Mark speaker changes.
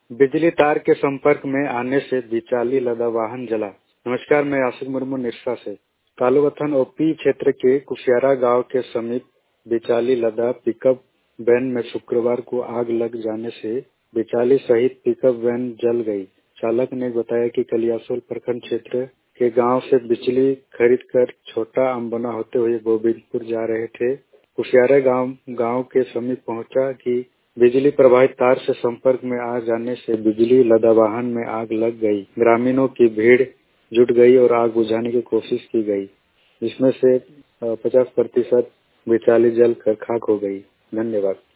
Speaker 1: बिजली तार के संपर्क में आने से बिचाली लदा वाहन जला। नमस्कार, मैं आशिक मुर्मू निरसा से। कालूवथन ओपी क्षेत्र के कुशियारा गांव के समीप बिचाली लदा पिकअप वैन में शुक्रवार को आग लग जाने से बिचाली सहित पिकअप वैन जल गई। चालक ने बताया कि कलियासोल प्रखंड क्षेत्र के गांव से बिजली खरीदकर छोटा अम्बना होते हुए गोविंदपुर जा रहे थे। कुशियारा गांव के समीप पहुंचा कि बिजली प्रवाहित तार से संपर्क में आ जाने से बिजली लदा वाहन में आग लग गई। ग्रामीणों की भीड़ जुट गई और आग बुझाने की कोशिश की गई, जिसमें से 50% बिचाली जल कर खाक हो गई। धन्यवाद।